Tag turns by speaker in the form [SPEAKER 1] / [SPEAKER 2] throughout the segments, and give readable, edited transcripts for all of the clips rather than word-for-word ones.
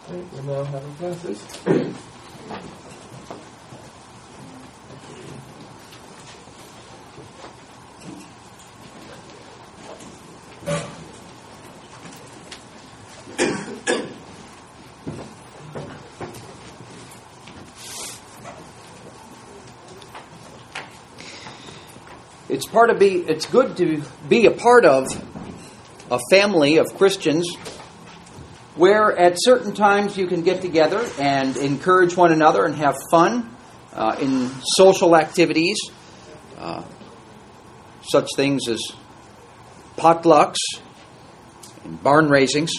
[SPEAKER 1] Okay, we now have our classes.
[SPEAKER 2] It's good to be a part of a family of Christians where at certain times you can get together and encourage one another and have fun in social activities, such things as potlucks and barn raisings.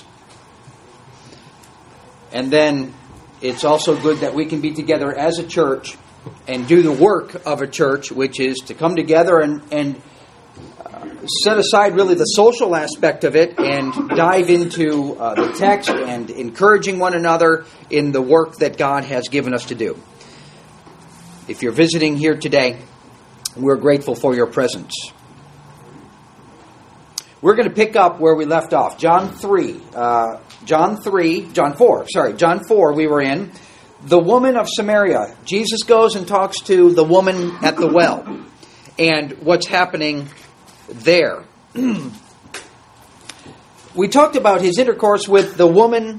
[SPEAKER 2] And then it's also good that we can be together as a church and do the work of a church, which is to come together and set aside really the social aspect of it and dive into the text and encouraging one another in the work that God has given us to do. If you're visiting here today, we're grateful for your presence. We're going to pick up where we left off. John 4, we were in. The woman of Samaria. Jesus goes and talks to the woman at the well. And what's happening there. We talked about his intercourse with the woman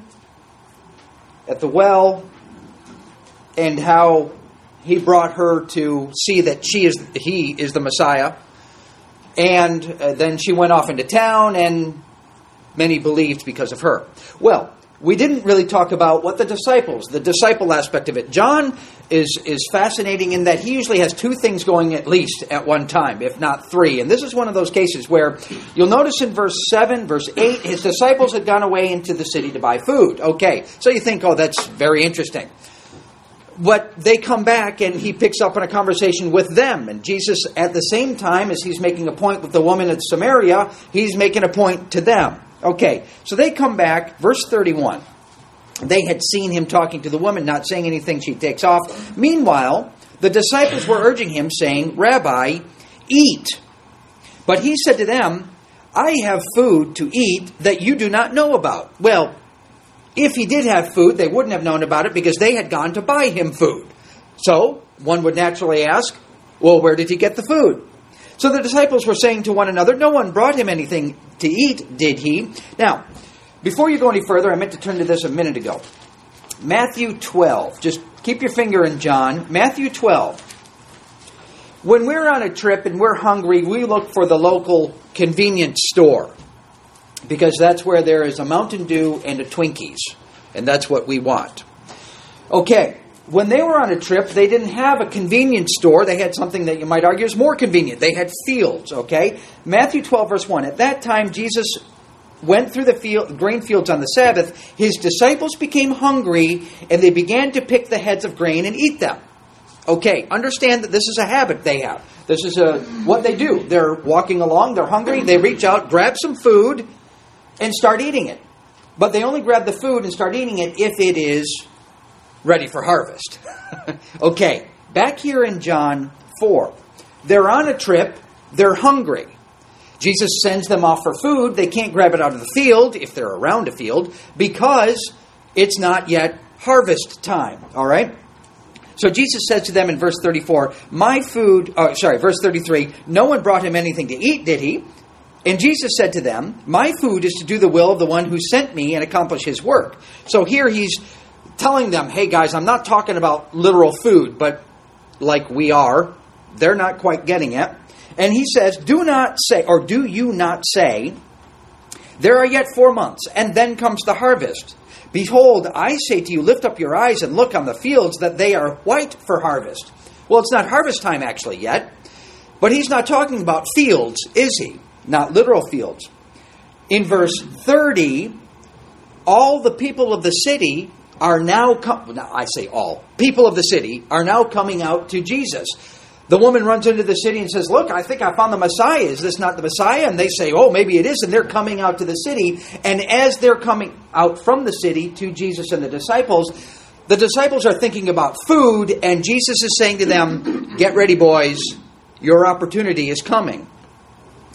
[SPEAKER 2] at the well and how he brought her to see that he is the Messiah. And then she went off into town and many believed because of her. Well, we didn't really talk about what the disciple aspect of it. John is fascinating in that he usually has two things going at least at one time, if not three. And this is one of those cases where you'll notice in verse 7, verse 8, his disciples had gone away into the city to buy food. Okay, so you think, oh, that's very interesting. But they come back and he picks up on a conversation with them. And Jesus, at the same time as he's making a point with the woman at Samaria, he's making a point to them. Okay, so they come back, verse 31. They had seen him talking to the woman, not saying anything. She takes off. Meanwhile, the disciples were urging him, saying, Rabbi, eat. But he said to them, I have food to eat that you do not know about. Well, if he did have food, they wouldn't have known about it because they had gone to buy him food. So, one would naturally ask, well, where did he get the food? So the disciples were saying to one another, no one brought him anything to eat, did he? Now, before you go any further, I meant to turn to this a minute ago. Matthew 12. Just keep your finger in John. Matthew 12. When we're on a trip and we're hungry, we look for the local convenience store. Because that's where there is a Mountain Dew and a Twinkies. And that's what we want. Okay. When they were on a trip, they didn't have a convenience store. They had something that you might argue is more convenient. They had fields, okay? Matthew 12, verse 1. At that time, Jesus went through the grain fields on the Sabbath. His disciples became hungry, and they began to pick the heads of grain and eat them. Okay, understand that this is a habit they have. This is what they do. They're walking along, they're hungry, they reach out, grab some food, and start eating it. But they only grab the food and start eating it if it is ready for harvest. Okay, back here in John 4. They're on a trip. They're hungry. Jesus sends them off for food. They can't grab it out of the field, if they're around a field, because it's not yet harvest time. All right? So Jesus says to them in verse 34, verse 33, no one brought him anything to eat, did he? And Jesus said to them, my food is to do the will of the one who sent me and accomplish his work. So here he's telling them, hey guys, I'm not talking about literal food, but like we are, they're not quite getting it. And he says, do you not say, there are yet 4 months, and then comes the harvest. Behold, I say to you, lift up your eyes and look on the fields, that they are white for harvest. Well, it's not harvest time actually yet, but he's not talking about fields, is he? Not literal fields. In verse 30, all the people of the city are now, people of the city are now coming out to Jesus. The woman runs into the city and says, look, I think I found the Messiah. Is this not the Messiah? And they say, oh, maybe it is. And they're coming out to the city. And as they're coming out from the city to Jesus and the disciples are thinking about food. And Jesus is saying to them, get ready, boys. Your opportunity is coming.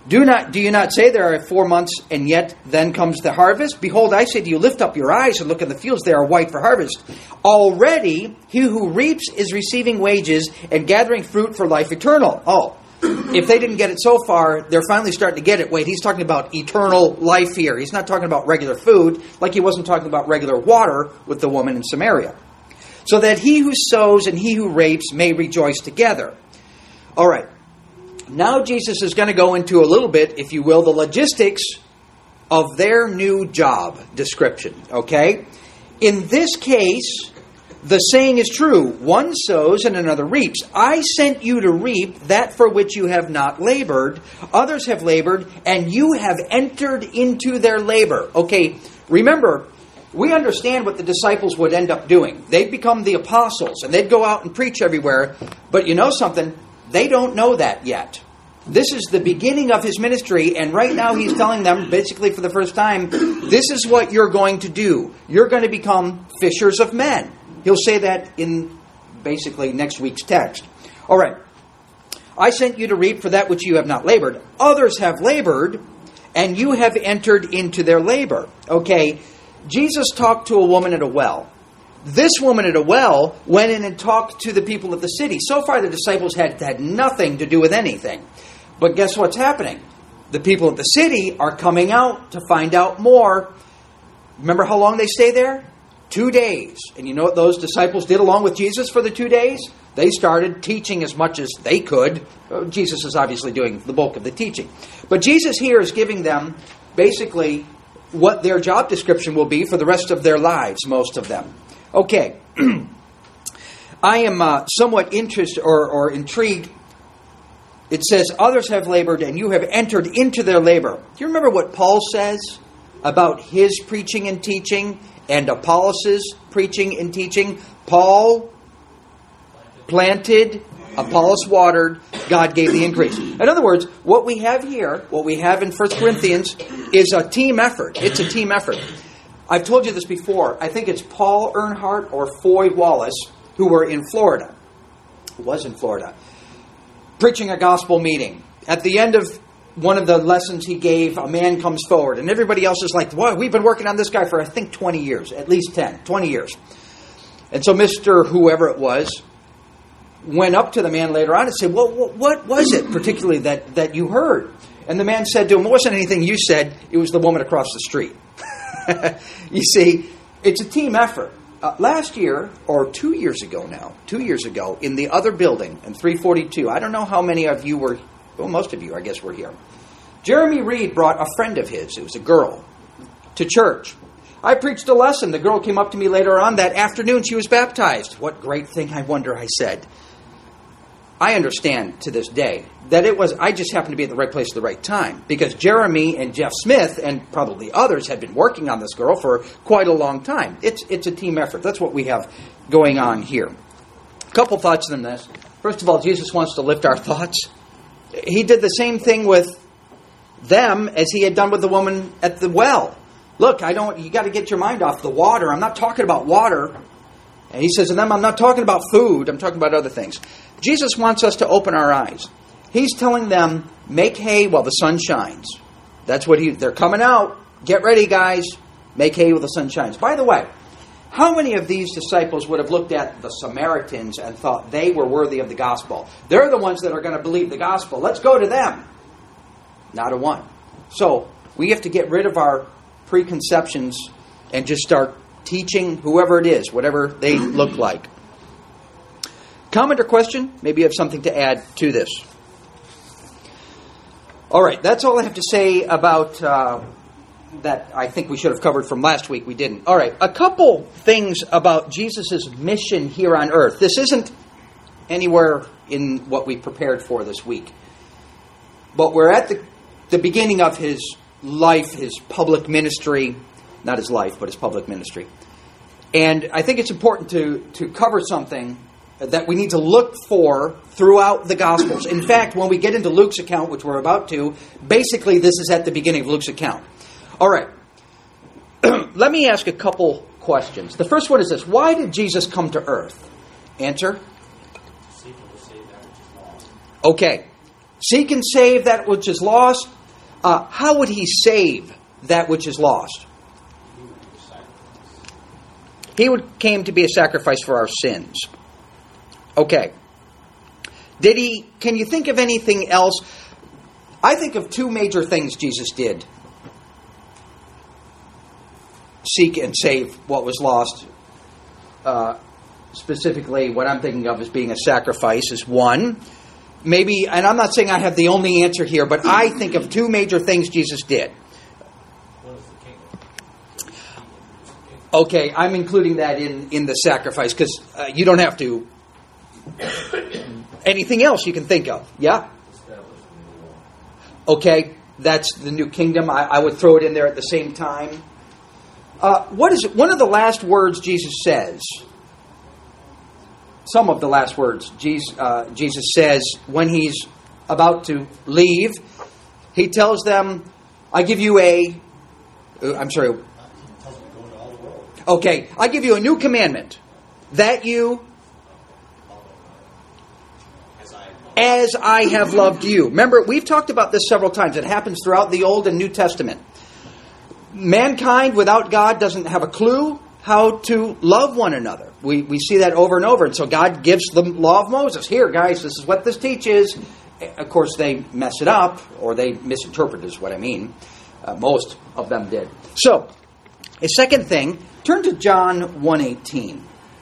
[SPEAKER 2] Do you not say there are 4 months, and yet then comes the harvest? Behold, I say to you, lift up your eyes and look in the fields, they are white for harvest. Already he who reaps is receiving wages and gathering fruit for life eternal. Oh, if they didn't get it so far, they're finally starting to get it. Wait, he's talking about eternal life here. He's not talking about regular food, like he wasn't talking about regular water with the woman in Samaria. So that he who sows and he who reaps may rejoice together. All right. Now Jesus is going to go into a little bit, if you will, the logistics of their new job description. Okay? In this case, the saying is true. One sows and another reaps. I sent you to reap that for which you have not labored. Others have labored, and you have entered into their labor. Okay, remember, we understand what the disciples would end up doing. They'd become the apostles, and they'd go out and preach everywhere. But you know something? They don't know that yet. This is the beginning of his ministry, and right now he's telling them, basically for the first time, this is what you're going to do. You're going to become fishers of men. He'll say that in basically next week's text. All right. I sent you to reap for that which you have not labored. Others have labored, and you have entered into their labor. Okay, Jesus talked to a woman at a well. This woman at a well went in and talked to the people of the city. So far, the disciples had nothing to do with anything. But guess what's happening? The people of the city are coming out to find out more. Remember how long they stay there? 2 days. And you know what those disciples did along with Jesus for the 2 days? They started teaching as much as they could. Jesus is obviously doing the bulk of the teaching. But Jesus here is giving them basically what their job description will be for the rest of their lives, most of them. Okay. I am somewhat interested or intrigued. It says, others have labored and you have entered into their labor. Do you remember what Paul says about his preaching and teaching and Apollos' preaching and teaching? Paul planted, Apollos watered, God gave the increase. In other words, what we have here, what we have in 1 Corinthians, is a team effort. It's a team effort. I've told you this before. I think it's Paul Earnhardt or Foy Wallace who were in Florida. Was in Florida. Preaching a gospel meeting. At the end of one of the lessons he gave, a man comes forward. And everybody else is like, well, we've been working on this guy for, I think, 20 years. At least 20 years. And so Mr. whoever it was went up to the man later on and said, well, what was it particularly that you heard? And the man said to him, it wasn't anything you said. It was the woman across the street. You see, it's a team effort. Last year, or 2 years ago now, 2 years ago, in the other building, in 342, I don't know how many of you were, well, most of you, I guess, were here. Jeremy Reed brought a friend of his, it was a girl, to church. I preached a lesson. The girl came up to me later on that afternoon. She was baptized. What great thing, I wonder, I said. I understand to this day that it was, I just happened to be at the right place at the right time. Because Jeremy and Jeff Smith, and probably others, had been working on this girl for quite a long time. It's a team effort. That's what we have going on here. A couple thoughts on this. First of all, Jesus wants to lift our thoughts. He did the same thing with them as he had done with the woman at the well. Look, you got to get your mind off the water. I'm not talking about water. And he says to them, I'm not talking about food. I'm talking about other things. Jesus wants us to open our eyes. He's telling them, make hay while the sun shines. That's what they're coming out. Get ready, guys. Make hay while the sun shines. By the way, how many of these disciples would have looked at the Samaritans and thought they were worthy of the gospel? They're the ones that are going to believe the gospel. Let's go to them. Not a one. So we have to get rid of our preconceptions and just start teaching whoever it is, whatever they look like. Comment or question? Maybe you have something to add to this. All right, that's all I have to say about that I think we should have covered from last week. We didn't. All right, a couple things about Jesus' mission here on earth. This isn't anywhere in what we prepared for this week. But we're at the beginning of his life, his public ministry. Not his life, but his public ministry. And I think it's important to cover something that we need to look for throughout the Gospels. In fact, when we get into Luke's account, which we're about to, basically this is at the beginning of Luke's account. All right. Let me ask a couple questions. The first one is this. Why did Jesus come to earth? Answer?
[SPEAKER 1] Seek and save that which is lost.
[SPEAKER 2] Okay. Seek and save that which is lost. how would he save that which is lost? He came to be a sacrifice for our sins. Okay. Can you think of anything else? I think of two major things Jesus did. Seek and save what was lost. Specifically, what I'm thinking of as being a sacrifice is one. Maybe, and I'm not saying I have the only answer here, but I think of two major things Jesus did. Okay, I'm including that in the sacrifice because you don't have to. Anything else you can think of? Yeah? Okay, that's the new kingdom. I would throw it in there at the same time. What is one of the last words Jesus says? Some of the last words Jesus says when he's about to leave. He tells them, I give you I'm sorry. Okay, I give you a new commandment. That you, as I have loved you. Remember, we've talked about this several times. It happens throughout the Old and New Testament. Mankind without God doesn't have a clue how to love one another. We see that over and over. And so God gives the law of Moses. Here, guys, this is what this teaches. Of course, they mess it up, or they misinterpret is what I mean. Most of them did. So, a second thing, turn to John 1:18.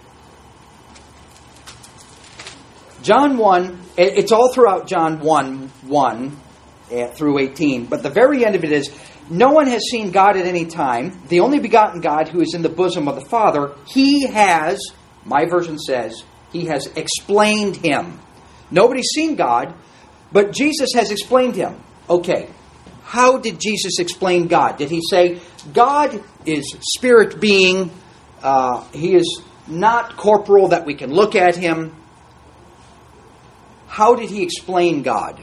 [SPEAKER 2] John 1, it's all throughout John 1 through 18, but the very end of it is, no one has seen God at any time. The only begotten God who is in the bosom of the Father, he has, my version says, he has explained him. Nobody's seen God, but Jesus has explained him. Okay, how did Jesus explain God? Did he say, God is spirit being, he is not corporal that we can look at him? How did he explain God?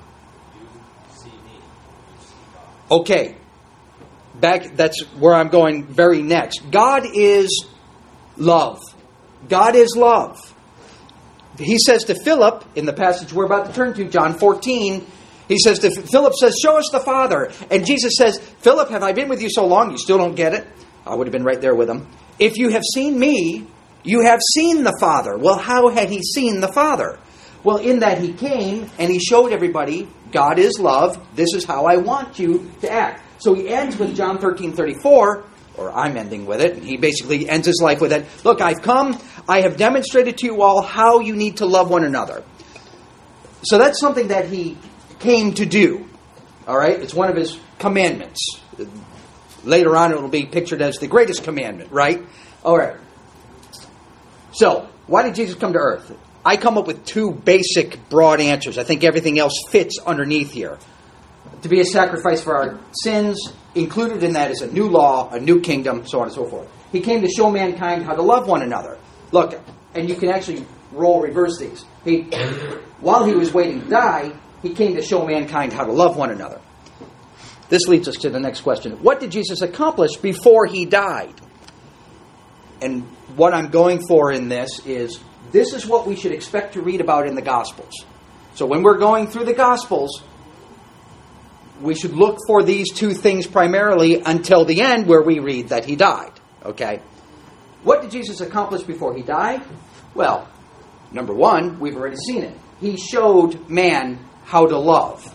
[SPEAKER 2] Okay. That's where I'm going very next. God is love. God is love. He says to Philip, in the passage we're about to turn to, John 14, Philip says, show us the Father. And Jesus says, Philip, have I been with you so long, you still don't get it? I would have been right there with him. If you have seen me, you have seen the Father. Well, how had he seen the Father? Well, in that he came and he showed everybody, God is love. This is how I want you to act. So he ends with John 13:34, or I'm ending with it. He basically ends his life with it. Look, I've come. I have demonstrated to you all how you need to love one another. So that's something that he came to do. All right? It's one of his commandments. Later on, it will be pictured as the greatest commandment, right? All right. So, why did Jesus come to earth? I come up with two basic, broad answers. I think everything else fits underneath here. To be a sacrifice for our sins, included in that is a new law, a new kingdom, so on and so forth. He came to show mankind how to love one another. Look, and you can actually reverse these. While he was waiting to die, he came to show mankind how to love one another. This leads us to the next question. What did Jesus accomplish before he died? And what I'm going for in this is what we should expect to read about in the Gospels. So when we're going through the Gospels, we should look for these two things primarily until the end where we read that he died. Okay? What did Jesus accomplish before he died? Well, number one, we've already seen it. He showed man how to love.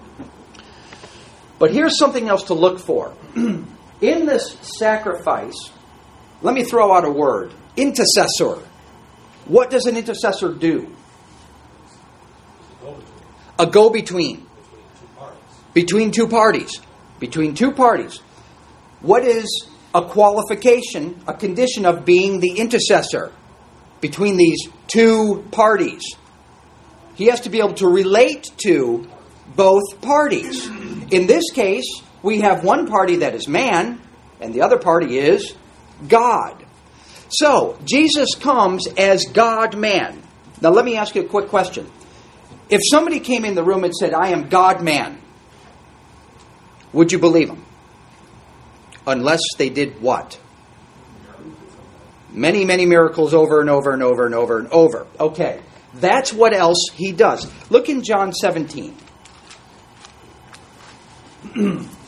[SPEAKER 2] But here's something else to look for. In this sacrifice, let me throw out a word. Intercessor. What does an intercessor do? A go-between. Between two parties. Between two parties. What is a qualification, a condition of being the intercessor between these two parties? He has to be able to relate to both parties. In this case, we have one party that is man, and the other party is God. So, Jesus comes as God-man. Now, let me ask you a quick question. If somebody came in the room and said, I am God-man, would you believe them? Unless they did what? Many, many miracles over and over and over and over and over. Okay, that's what else he does. Look in John 17.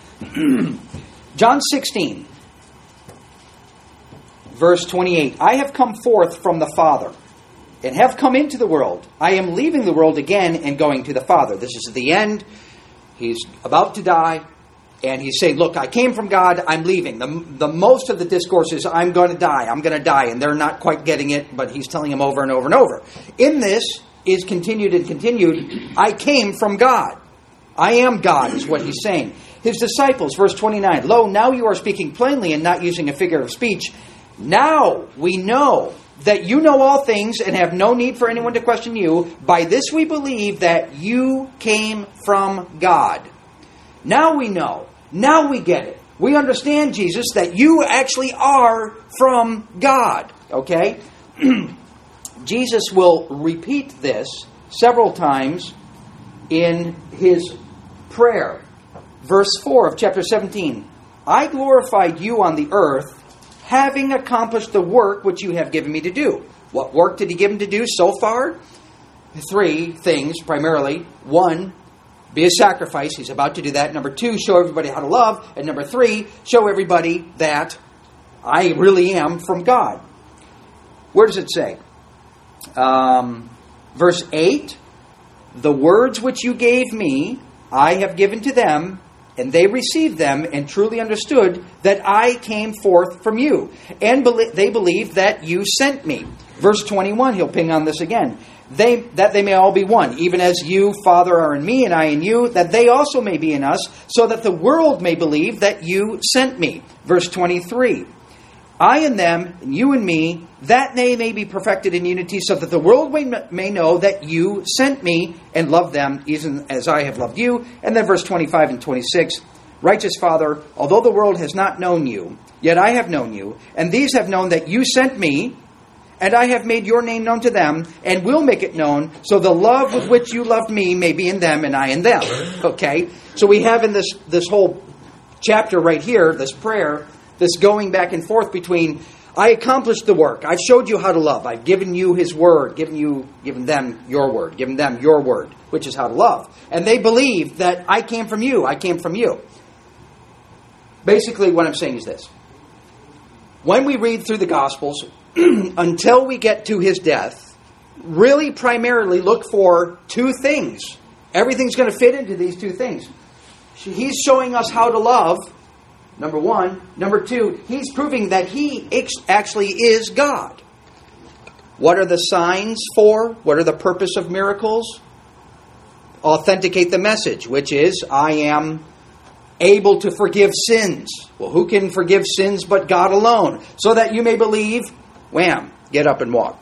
[SPEAKER 2] John 16, verse 28. I have come forth from the Father, and have come into the world. I am leaving the world again and going to the Father. This is the end. He's about to die, and he's saying, look, I came from God, I'm leaving. The most of the discourse is, I'm going to die, and they're not quite getting it, but he's telling them over and over and over. In this is continued and continued, I came from God. I am God, is what he's saying. His disciples, verse 29, lo, now you are speaking plainly and not using a figure of speech. Now we know that you know all things and have no need for anyone to question you. By this we believe that you came from God. Now we know. Now we get it. We understand, Jesus, that you actually are from God. Okay? Jesus will repeat this several times in his prayer. Verse 4 of chapter 17. I glorified you on the earth, having accomplished the work which you have given me to do. What work did he give him to do so far? 3 things, primarily. 1, be a sacrifice. He's about to do that. Number 2, show everybody how to love. And number 3, show everybody that I really am from God. Where does it say? Verse 8, the words which you gave me, I have given to them, and they received them and truly understood that I came forth from you. And they believed that you sent me. Verse 21, he'll ping on this again. That they may all be one, even as you, Father, are in me and I in you, that they also may be in us, so that the world may believe that you sent me. Verse 23, I and them, and you and me, that they may be perfected in unity, so that the world may know that you sent me and love them, even as I have loved you. And then verse 25 and 26, righteous Father, although the world has not known you, yet I have known you, and these have known that you sent me, and I have made your name known to them, and will make it known, so the love with which you loved me may be in them, and I in them. Okay? So we have in this whole chapter right here, this prayer, this going back and forth between, I accomplished the work. I've showed you how to love. I've given you his word, given them your word, given them your word, which is how to love. And they believe that I came from you. I came from you. Basically, what I'm saying is this. When we read through the Gospels, until we get to his death, really primarily look for 2 things. Everything's going to fit into these 2 things. He's showing us how to love, number 1. Number 2, he's proving that he actually is God. What are the signs for? What are the purpose of miracles? Authenticate the message, which is, I am able to forgive sins. Well, who can forgive sins but God alone? So that you may believe, wham, get up and walk.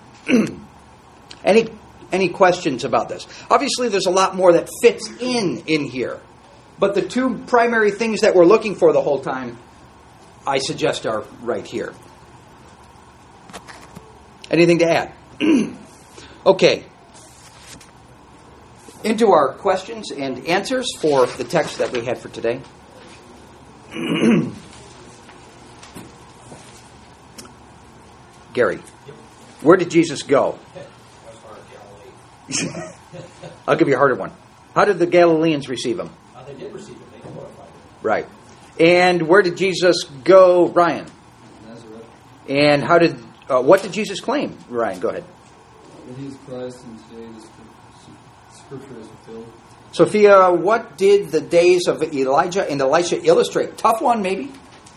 [SPEAKER 2] Any questions about this? Obviously, there's a lot more that fits in here. But the 2 primary things that we're looking for the whole time, I suggest, are right here. Anything to add? Okay. Into our questions and answers for the text that we had for today. Gary, where did Jesus go? I'll give you a harder one. How did the Galileans receive him?
[SPEAKER 1] They did receive him. They glorified him.
[SPEAKER 2] Right. And where did Jesus go, Ryan?
[SPEAKER 3] Nazareth.
[SPEAKER 2] And what did Jesus claim? Ryan, go ahead.
[SPEAKER 3] That he is Christ, and today the scripture is fulfilled.
[SPEAKER 2] Sophia, what did the days of Elijah and Elisha illustrate? Tough one, maybe?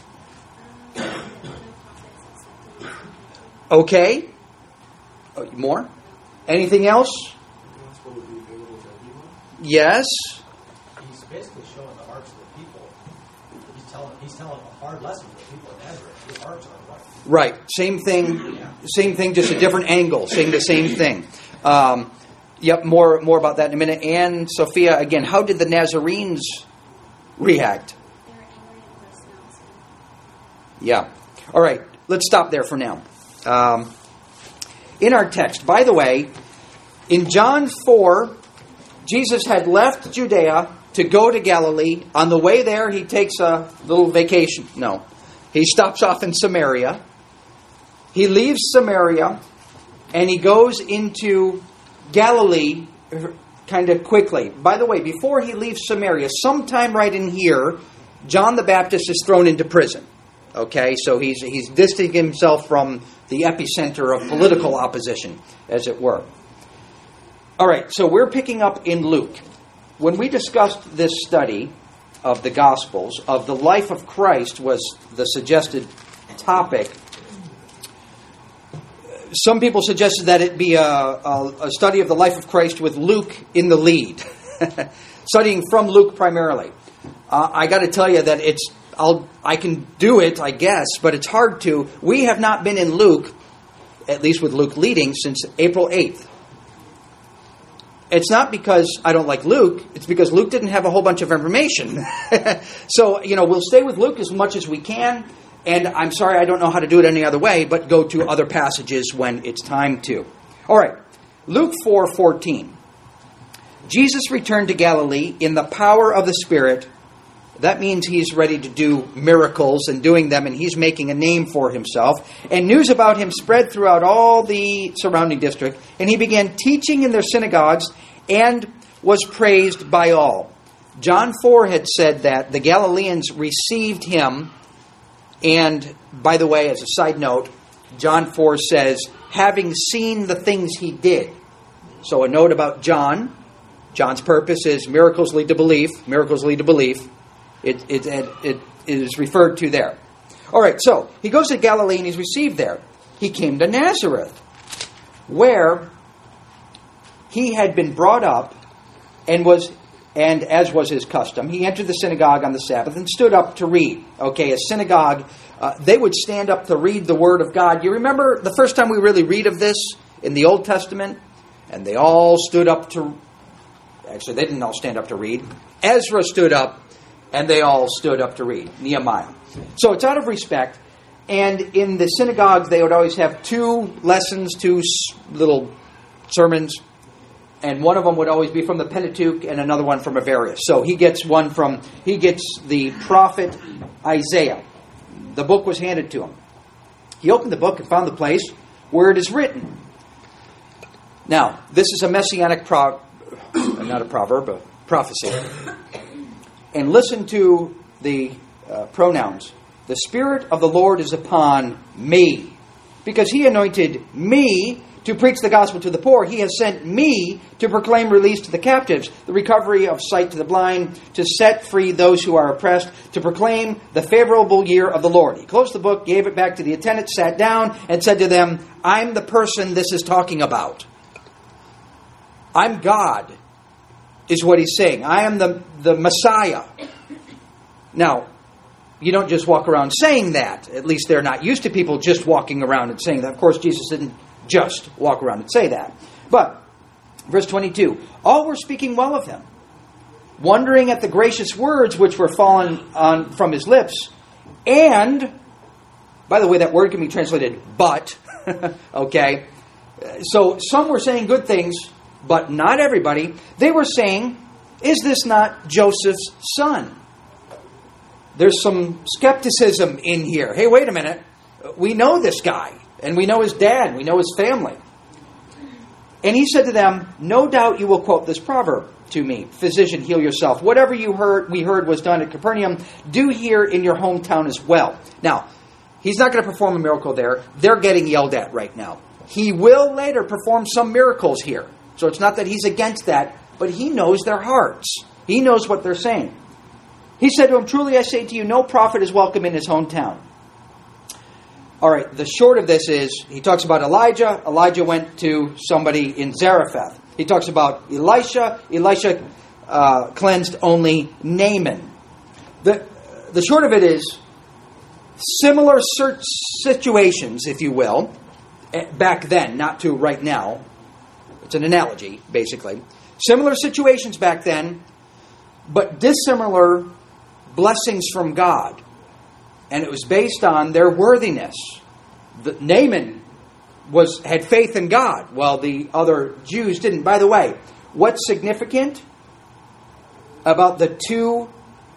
[SPEAKER 2] Okay. More? Anything else? Yes.
[SPEAKER 1] He's basically showing the hearts of the people. He's telling a hard lesson to the people in Nazareth. Your hearts are right.
[SPEAKER 2] Right. Same thing. Same thing, just a different angle. Saying the same thing. Yep. More about that in a minute. And Sophia, again, how did the Nazarenes react?
[SPEAKER 4] They were angry and personal.
[SPEAKER 2] Yeah. All right. Let's stop there for now. In our text, by the way, in John 4, Jesus had left Judea to go to Galilee. On the way there, he takes a little vacation. No. He stops off in Samaria. He leaves Samaria, and he goes into Galilee kind of quickly. By the way, before he leaves Samaria, sometime right in here, John the Baptist is thrown into prison. Okay, so he's distancing himself from the epicenter of political opposition, as it were. All right, so we're picking up in Luke. When we discussed this study of the Gospels, of the life of Christ was the suggested topic. Some people suggested that it be a study of the life of Christ with Luke in the lead, studying from Luke primarily. I got to tell you that I can do it, I guess, but it's hard to. We have not been in Luke, at least with Luke leading, since April 8th. It's not because I don't like Luke. It's because Luke didn't have a whole bunch of information. So, we'll stay with Luke as much as we can. And I'm sorry I don't know how to do it any other way, but go to other passages when it's time to. All right, Luke 4:14. Jesus returned to Galilee in the power of the Spirit. That means he's ready to do miracles and doing them, and he's making a name for himself. And news about him spread throughout all the surrounding district, and he began teaching in their synagogues and was praised by all. John 4 had said that the Galileans received him, and by the way, as a side note, John 4 says, having seen the things he did. So a note about John. John's purpose is miracles lead to belief. Miracles lead to belief. It is referred to there. All right, so he goes to Galilee and he's received there. He came to Nazareth, where he had been brought up, and as was his custom, he entered the synagogue on the Sabbath and stood up to read. Okay, a synagogue, they would stand up to read the Word of God. You remember the first time we really read of this in the Old Testament? And they all stood up to... Actually, they didn't all stand up to read. Ezra stood up, and they all stood up to read. Nehemiah. So it's out of respect. And in the synagogues, they would always have 2 lessons, 2 little sermons. And one of them would always be from the Pentateuch and another one from Avarius. So he gets the prophet Isaiah. The book was handed to him. He opened the book and found the place where it is written. Now, this is a messianic not a proverb, a prophecy. And listen to the pronouns. The Spirit of the Lord is upon me, because he anointed me to preach the gospel to the poor. He has sent me to proclaim release to the captives, the recovery of sight to the blind, to set free those who are oppressed, to proclaim the favorable year of the Lord. He closed the book, gave it back to the attendant, sat down, and said to them, I'm the person this is talking about. I'm God, is what he's saying. I am the Messiah. Now, you don't just walk around saying that. At least they're not used to people just walking around and saying that. Of course, Jesus didn't just walk around and say that. But, verse 22, all were speaking well of him, wondering at the gracious words which were fallen on from his lips. And, by the way, that word can be translated but. Okay? So, some were saying good things, but not everybody. They were saying, is this not Joseph's son? There's some skepticism in here. Hey, wait a minute. We know this guy, and we know his dad, we know his family. And he said to them, no doubt you will quote this proverb to me, physician, heal yourself. Whatever we heard was done at Capernaum, do here in your hometown as well. Now, he's not going to perform a miracle there. They're getting yelled at right now. He will later perform some miracles here. So it's not that he's against that, but he knows their hearts. He knows what they're saying. He said to him, truly I say to you, no prophet is welcome in his hometown. All right, the short of this is, he talks about Elijah. Elijah went to somebody in Zarephath. He talks about Elisha. Elisha cleansed only Naaman. The short of it is, similar situations, if you will, back then, not to right now. It's an analogy, basically. Similar situations back then, but dissimilar blessings from God. And it was based on their worthiness. Naaman had faith in God, while the other Jews didn't. By the way, what's significant about the 2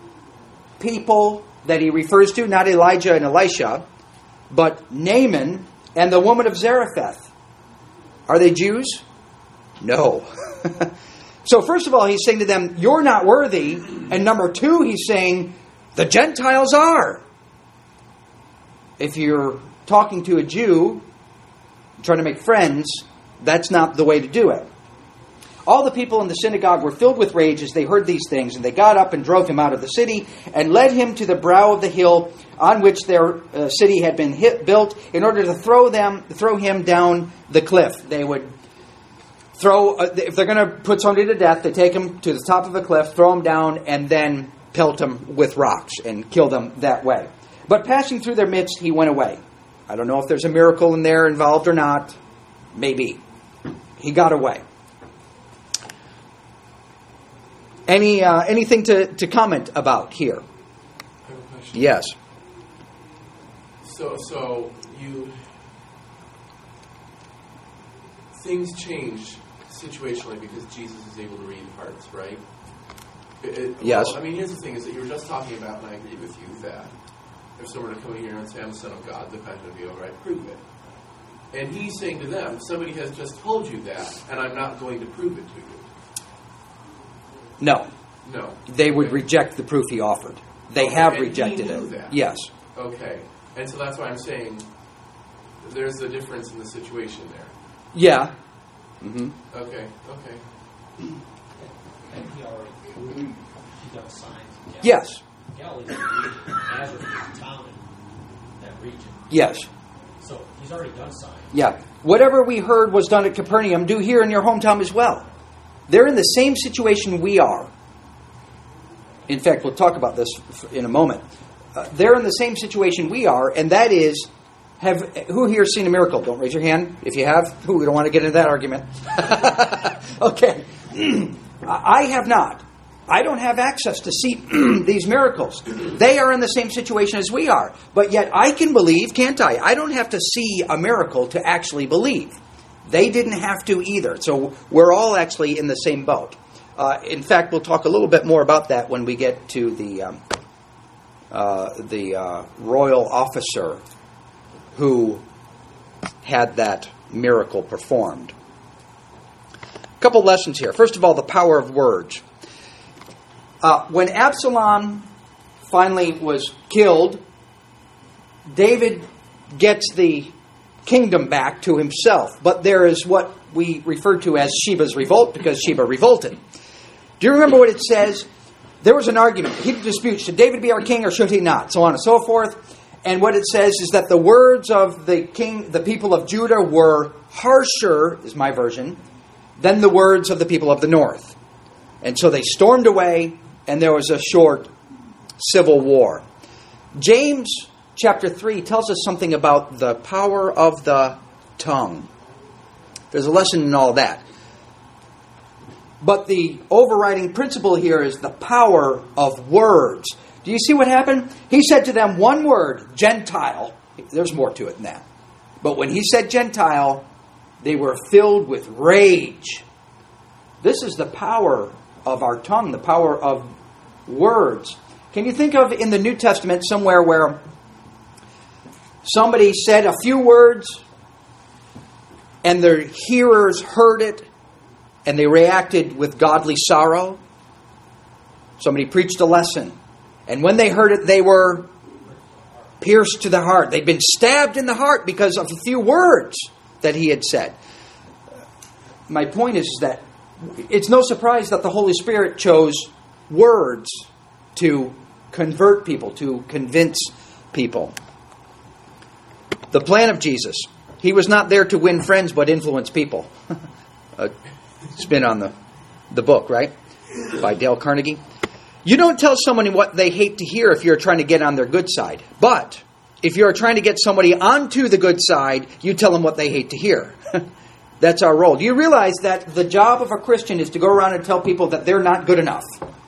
[SPEAKER 2] people that he refers to, not Elijah and Elisha, but Naaman and the woman of Zarephath? Are they Jews? No. So first of all, he's saying to them, you're not worthy. And number 2, he's saying, The Gentiles are. If you're talking to a Jew, trying to make friends, that's not the way to do it. All the people in the synagogue were filled with rage as they heard these things, and they got up and drove him out of the city and led him to the brow of the hill on which their city had been built in order to throw him down the cliff. They would if they're going to put somebody to death, they take him to the top of a cliff, throw him down, and then pelt him with rocks and kill them that way. But passing through their midst, he went away. I don't know if there's a miracle in there involved or not. Maybe. He got away. Anything to comment about here?
[SPEAKER 5] I have a question.
[SPEAKER 2] Yes.
[SPEAKER 5] So things change situationally because Jesus is able to read hearts, right?
[SPEAKER 2] Yes.
[SPEAKER 5] Well, I mean, here's the thing: is that you were just talking about, and I agree with you that if someone were to come here and say, "I'm the Son of God," the question would be, "All right, prove it." And he's saying to them, "Somebody has just told you that, and I'm not going to prove it to you."
[SPEAKER 2] No.
[SPEAKER 5] No.
[SPEAKER 2] They would reject the proof he offered. They have
[SPEAKER 5] and
[SPEAKER 2] rejected
[SPEAKER 5] he knew
[SPEAKER 2] it.
[SPEAKER 5] that.
[SPEAKER 2] Yes.
[SPEAKER 5] Okay. And so that's why I'm saying there's a difference in the situation there.
[SPEAKER 2] Yeah. Mm-hmm.
[SPEAKER 5] Okay.
[SPEAKER 1] And he already done signs.
[SPEAKER 2] Yes.
[SPEAKER 1] Galilee is a region. Nazareth is a town in that region.
[SPEAKER 2] Yes.
[SPEAKER 1] So he's already done signs.
[SPEAKER 2] Yeah. Whatever we heard was done at Capernaum, do here in your hometown as well. They're in the same situation we are. In fact, we'll talk about this in a moment. They're in the same situation we are, and that is, who here has seen a miracle? Don't raise your hand if you have. We don't want to get into that argument. Okay. I have not. I don't have access to see these miracles. They are in the same situation as we are. But yet I can believe, can't I? I don't have to see a miracle to actually believe. They didn't have to either. So we're all actually in the same boat. In fact, we'll talk a little bit more about that when we get to the royal officer who had that miracle performed. A couple lessons here. First of all, the power of words. When Absalom finally was killed, David gets the kingdom back to himself. But there is what we refer to as Sheba's revolt, because Sheba revolted. Do you remember what it says? There was an argument, heated dispute. Should David be our king or should he not? So on and so forth. And what it says is that the words of the people of Judah were harsher, is my version, than the words of the people of the north. And so they stormed away, and there was a short civil war. James chapter 3 tells us something about the power of the tongue. There's a lesson in all that. But the overriding principle here is the power of words. Do you see what happened? He said to them one word, Gentile. There's more to it than that. But when he said Gentile, they were filled with rage. This is the power of our tongue, the power of words. Can you think of in the New Testament somewhere where somebody said a few words and their hearers heard it and they reacted with godly sorrow? Somebody preached a lesson, and when they heard it, they were pierced to the heart. They'd been stabbed in the heart because of a few words that he had said. My point is that it's no surprise that the Holy Spirit chose words to convert people, to convince people. The plan of Jesus. He was not there to win friends, but influence people. A spin on the book, right? By Dale Carnegie. You don't tell someone what they hate to hear if you're trying to get on their good side. But if you're trying to get somebody onto the good side, you tell them what they hate to hear. That's our role. Do you realize that the job of a Christian is to go around and tell people that they're not good enough?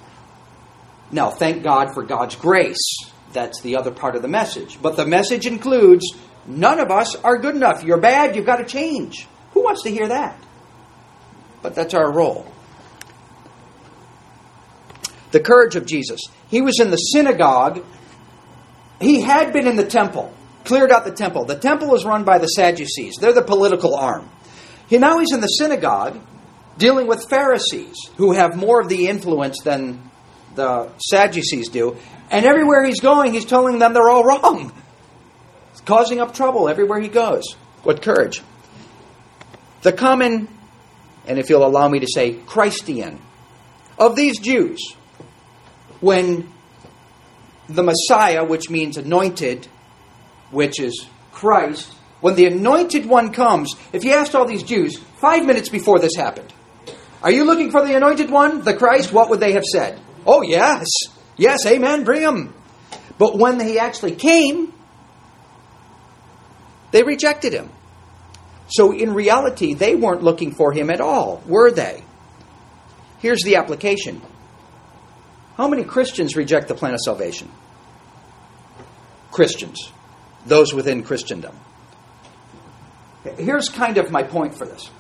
[SPEAKER 2] Now, thank God for God's grace. That's the other part of the message. But the message includes, none of us are good enough. You're bad, you've got to change. Who wants to hear that? But that's our role. The courage of Jesus. He was in the synagogue. He had been in the temple. Cleared out the temple. The temple was run by the Sadducees. They're the political arm. Now he's in the synagogue dealing with Pharisees who have more of the influence than the Sadducees do. And everywhere he's going, he's telling them they're all wrong. He's causing up trouble everywhere he goes. What courage. The common, and if you'll allow me to say, Christian, of these Jews, when the Messiah, which means anointed, which is Christ, when the anointed one comes, if you asked all these Jews 5 minutes before this happened, are you looking for the anointed one, the Christ? What would they have said? Oh, yes. Yes, amen, bring him. But when he actually came, they rejected him. So in reality, they weren't looking for him at all, were they? Here's the application. How many Christians reject the plan of salvation? Christians. Those within Christendom. Here's kind of my point for this.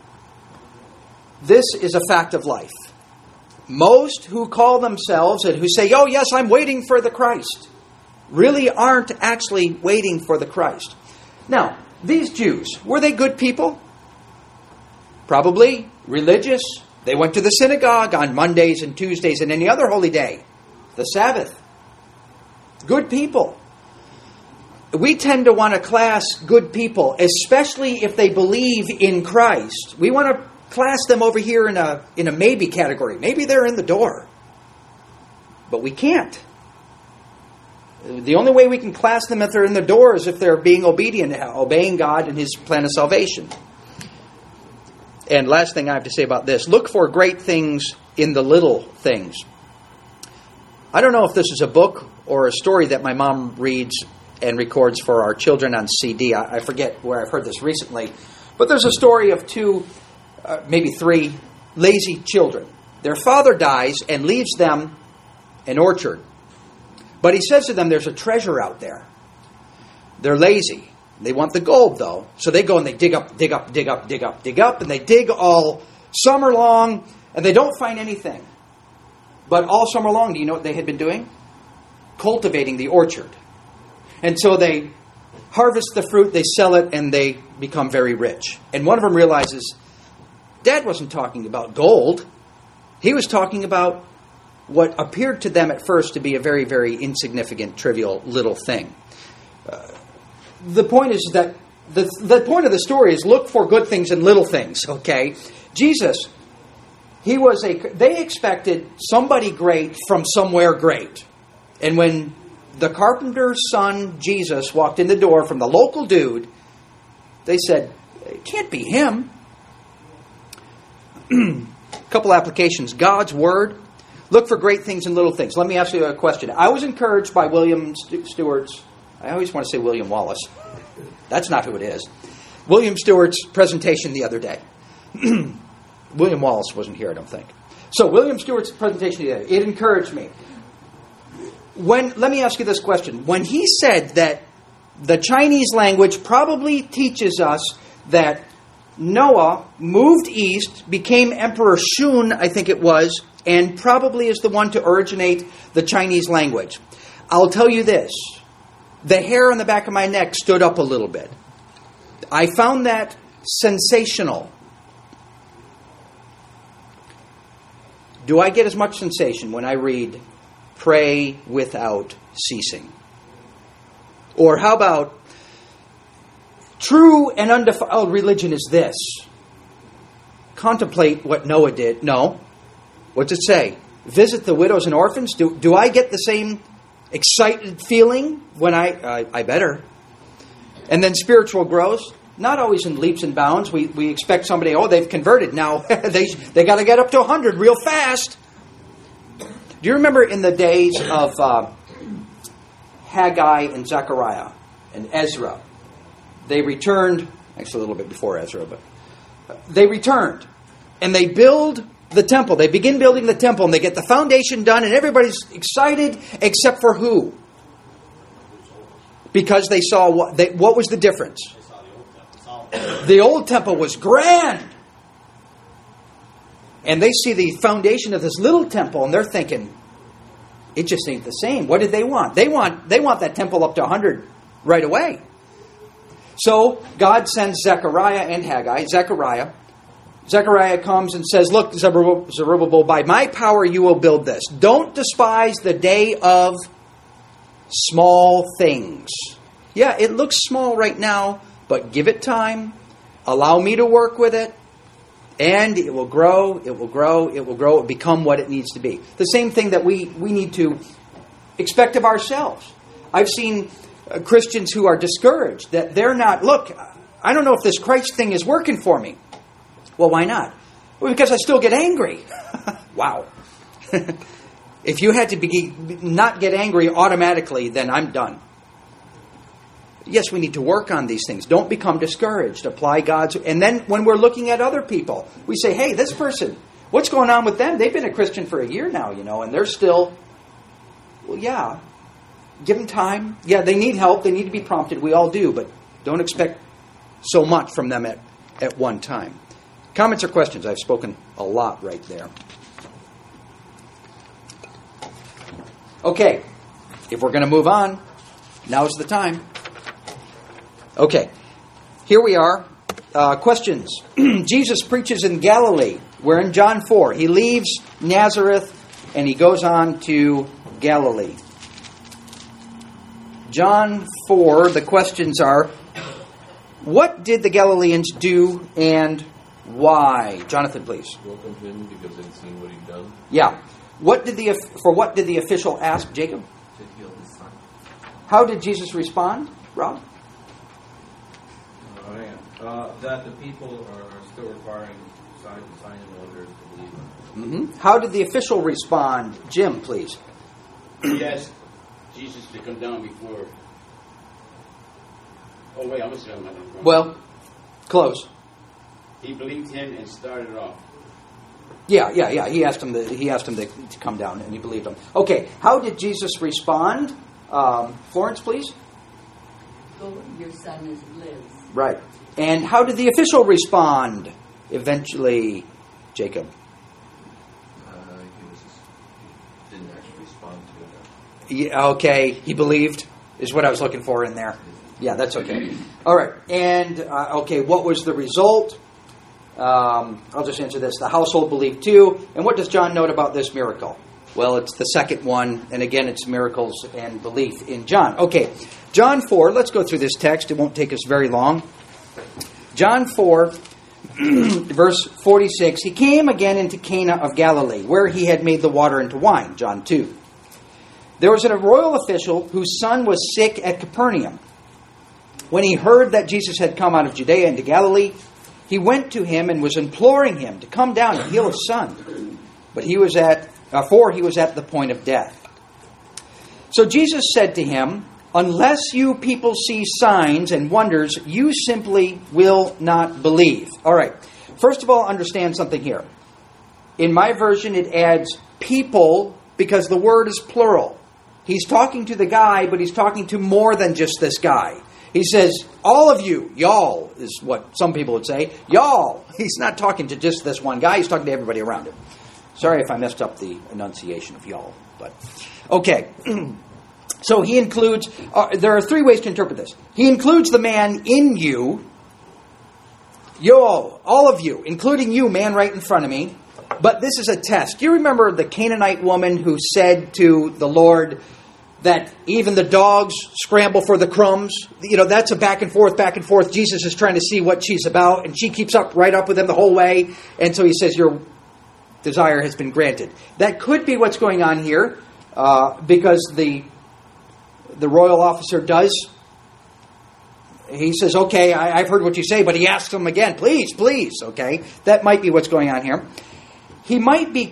[SPEAKER 2] This is a fact of life. Most who call themselves and who say, oh yes, I'm waiting for the Christ, really aren't actually waiting for the Christ. Now, these Jews, were they good people? Probably religious. They went to the synagogue on Mondays and Tuesdays and any other holy day. The Sabbath. Good people. We tend to want to class good people, especially if they believe in Christ. We want to class them over here in a maybe category. Maybe they're in the door. But we can't. The only way we can class them if they're in the door is if they're being obedient, obeying God and His plan of salvation. And last thing I have to say about this, look for great things in the little things. I don't know if this is a book or a story that my mom reads and records for our children on CD. I forget where I've heard this recently. But there's a story of two, maybe three, lazy children. Their father dies and leaves them an orchard. But he says to them, there's a treasure out there. They're lazy. They want the gold, though. So they go and they dig up, and they dig all summer long, and they don't find anything. But all summer long, do you know what they had been doing? Cultivating the orchard. And so they harvest the fruit, they sell it, and they become very rich. And one of them realizes, Dad wasn't talking about gold. He was talking about what appeared to them at first to be a very, very insignificant, trivial little thing. The point is that the point of the story is look for good things in little things, okay? Jesus, they expected somebody great from somewhere great. And when the carpenter's son, Jesus, walked in the door from the local dude, they said, it can't be him. A couple applications. God's Word. Look for great things in little things. Let me ask you a question. I was encouraged by William Stewart's, I always want to say William Wallace. That's not who it is. William Stewart's presentation the other day. William Wallace wasn't here, I don't think. So William Stewart's presentation the other day, it encouraged me. Let me ask you this question. When he said that the Chinese language probably teaches us that Noah moved east, became Emperor Shun, I think it was, and probably is the one to originate the Chinese language. I'll tell you this. The hair on the back of my neck stood up a little bit. I found that sensational. Do I get as much sensation when I read pray without ceasing? Or how about true and undefiled religion is this? Contemplate what Noah did. No. What's it say? Visit the widows and orphans? Do I get the same excited feeling when I better? And then spiritual growth, not always in leaps and bounds. We expect somebody, they've converted. Now they got to get up to 100 real fast. Do you remember in the days of Haggai and Zechariah and Ezra? They returned, actually a little bit before Ezra, but they returned. And they build the temple. They begin building the temple, and they get the foundation done, and everybody's excited, except for who? Because they saw what was the difference? The old temple was grand. And they see the foundation of this little temple, and they're thinking, it just ain't the same. What did they want? They want that temple up to 100 right away. So God sends Zechariah and Haggai. Zechariah comes and says, look, Zerubbabel, by my power you will build this. Don't despise the day of small things. Yeah, it looks small right now, but give it time. Allow me to work with it. And it will grow, it will grow, it will grow, it will become what it needs to be. The same thing that we need to expect of ourselves. I've seen Christians who are discouraged, that they're not, look, I don't know if this Christ thing is working for me. Well, why not? Well, because I still get angry. Wow. If you had to not get angry automatically, then I'm done. Yes, we need to work on these things. Don't become discouraged. Apply God's... And then when we're looking at other people, we say, hey, this person, what's going on with them? They've been a Christian for a year now, and they're still... Well, yeah. Give them time. Yeah, they need help. They need to be prompted. We all do, but don't expect so much from them at one time. Comments or questions? I've spoken a lot right there. Okay. If we're going to move on, now's the time. Okay, here we are. Questions. Jesus preaches in Galilee. We're in John 4. He leaves Nazareth and he goes on to Galilee. John 4, the questions are, what did the Galileans do and why? Jonathan, please.
[SPEAKER 6] Welcome him because they'd seen what he'd done.
[SPEAKER 2] Yeah. What did the official ask Jacob?
[SPEAKER 6] To heal his son.
[SPEAKER 2] How did Jesus respond, Rob?
[SPEAKER 7] That the people are still requiring signs and wonders to believe in.
[SPEAKER 2] Mm-hmm. How did the official respond? Jim, please.
[SPEAKER 8] He asked Jesus to come down before. Oh wait, I'm gonna say I'm not wrong.
[SPEAKER 2] Well, close.
[SPEAKER 8] He believed him and started off.
[SPEAKER 2] Yeah. He asked him to come down, and he believed him. Okay, how did Jesus respond? Florence, please.
[SPEAKER 9] Go, your son is lives.
[SPEAKER 2] Right. And how did the official respond? Eventually, Jacob.
[SPEAKER 6] He didn't actually respond to it.
[SPEAKER 2] Yeah, okay, he believed is what I was looking for in there. Yeah, that's okay. All right. And okay, what was the result? I'll just answer this. The household believed too. And what does John note about this miracle? Well, it's the second one, and again, it's miracles and belief in John. Okay, John 4, let's go through this text. It won't take us very long. John 4, verse 46, he came again into Cana of Galilee, where he had made the water into wine. John 2. There was a royal official whose son was sick at Capernaum. When he heard that Jesus had come out of Judea into Galilee, he went to him and was imploring him to come down and heal his son. But he was at the point of death. So Jesus said to him, unless you people see signs and wonders, you simply will not believe. All right. First of all, understand something here. In my version, it adds people because the word is plural. He's talking to the guy, but he's talking to more than just this guy. He says, all of you, y'all, is what some people would say. Y'all. He's not talking to just this one guy. He's talking to everybody around him. Sorry if I messed up the enunciation of y'all. But okay. So he includes, there are three ways to interpret this. He includes the man in you, all of you, including you, man right in front of me. But this is a test. Do you remember the Canaanite woman who said to the Lord that even the dogs scramble for the crumbs? That's a back and forth. Jesus is trying to see what she's about, and she keeps right up with him the whole way. And so he says, your desire has been granted. That could be what's going on here, because the royal officer does. He says, okay, I've heard what you say, but he asks him again, please, okay? That might be what's going on here. He might be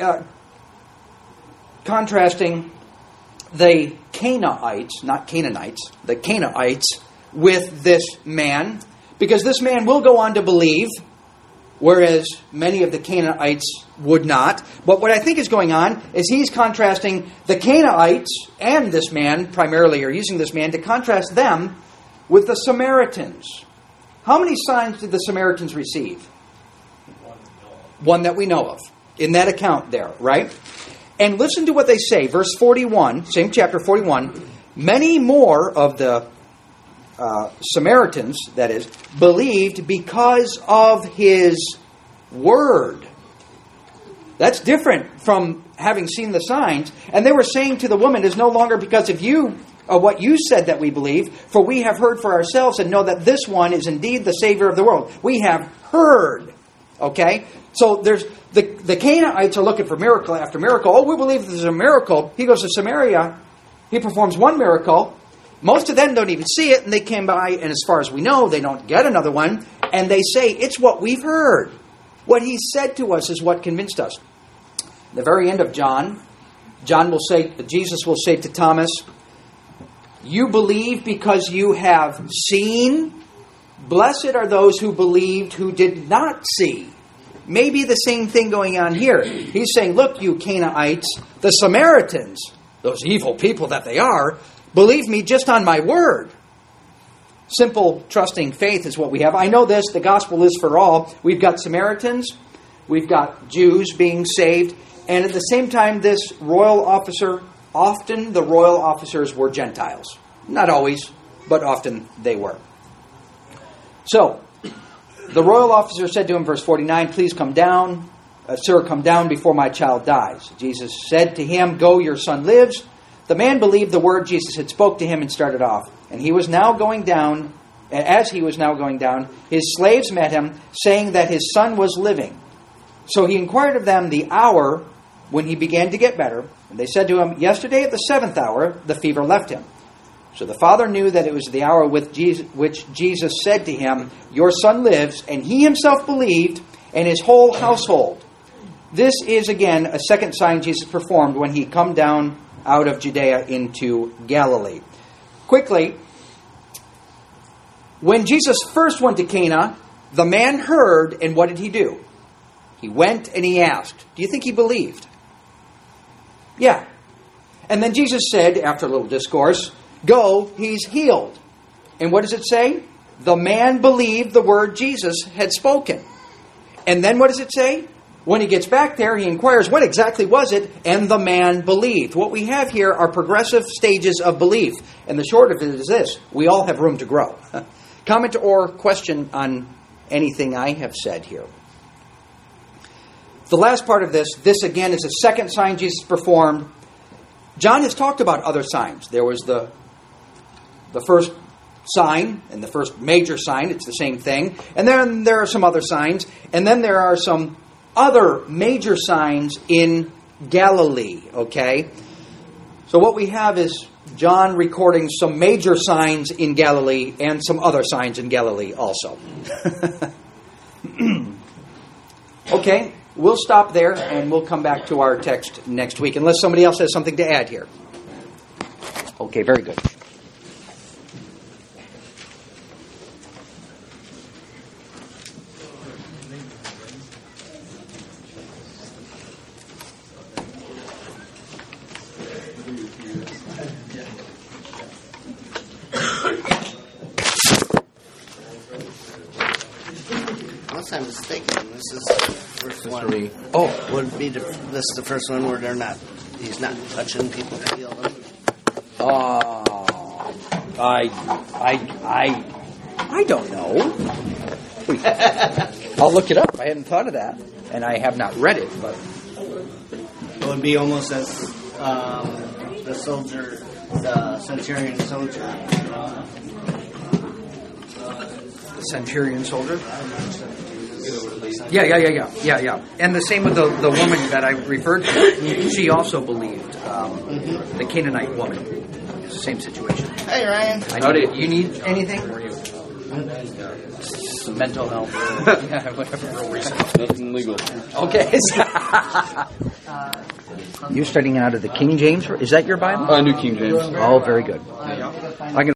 [SPEAKER 2] contrasting the Canaites, not Canaanites, the Canaites with this man, because this man will go on to believe, whereas many of the Canaanites would not. But what I think is going on is he's contrasting the Canaites and this man, primarily, or using this man to contrast them with the Samaritans. How many signs did the Samaritans receive? One that we know of. In that account there, right? And listen to what they say. Verse 41, same chapter 41. Many more of the Samaritans, that is, believed because of his word. That's different from having seen the signs. And they were saying to the woman, it is no longer because of you what you said that we believe, for we have heard for ourselves and know that this one is indeed the Savior of the world. We have heard. Okay? So there's the Canaanites are looking for miracle after miracle. Oh, we believe there's a miracle. He goes to Samaria. He performs one miracle. Most of them don't even see it, and they came by, and as far as we know, they don't get another one. And they say, it's what we've heard. What he said to us is what convinced us. The very end of John will say, Jesus will say to Thomas, you believe because you have seen. Blessed are those who believed who did not see. Maybe the same thing going on here. He's saying, look, you Canaanites, the Samaritans, those evil people that they are, believe me just on my word. Simple, trusting faith is what we have. I know this, the gospel is for all. We've got Samaritans, we've got Jews being saved, and at the same time, this royal officer, often the royal officers were Gentiles. Not always, but often they were. So, the royal officer said to him, verse 49, please come down, sir, come down before my child dies. Jesus said to him, go, your son lives. The man believed the word Jesus had spoke to him and started off. And he was now going down, as he was now going down, his slaves met him, saying that his son was living. So he inquired of them the hour when he began to get better. And they said to him, yesterday at the 7th hour, the fever left him. So the father knew that it was the hour which Jesus said to him, your son lives, and he himself believed, and his whole household. This is again a second sign Jesus performed when he come down out of Judea into Galilee. Quickly, when Jesus first went to Cana, the man heard, and what did he do? He went and he asked. Do you think he believed? Yeah. And then Jesus said, after a little discourse, go, he's healed. And what does it say? The man believed the word Jesus had spoken. And then what does it say? When he gets back there, he inquires, what exactly was it? And the man believed. What we have here are progressive stages of belief. And the short of it is this. We all have room to grow. Comment or question on anything I have said here. The last part of this again is a second sign Jesus performed. John has talked about other signs. There was the first sign and the first major sign. It's the same thing. And then there are some other signs. And then there are some other major signs in Galilee. Okay? So what we have is John recording some major signs in Galilee and some other signs in Galilee also. Okay, we'll stop there and we'll come back to our text next week, unless somebody else has something to add here. Okay, very good.
[SPEAKER 10] Unless I'm mistaken, this is the first one.
[SPEAKER 2] Oh,
[SPEAKER 10] Would be this is the first one where he's not touching people to heal them.
[SPEAKER 2] I don't know. I'll look it up. I hadn't thought of that, and I have not read it. But
[SPEAKER 10] It would be almost as the soldier, the centurion soldier.
[SPEAKER 2] the centurion soldier. Yeah. And the same with the woman that I referred to. She also believed, the Canaanite woman. It's the same situation.
[SPEAKER 10] Hey, Ryan.
[SPEAKER 2] Howdy. You need anything? Some mental health. Yeah, whatever. Real reason.
[SPEAKER 6] Nothing legal.
[SPEAKER 2] Okay. You're studying out of the King James? Is that your Bible?
[SPEAKER 6] New King James.
[SPEAKER 2] Oh, very good. I can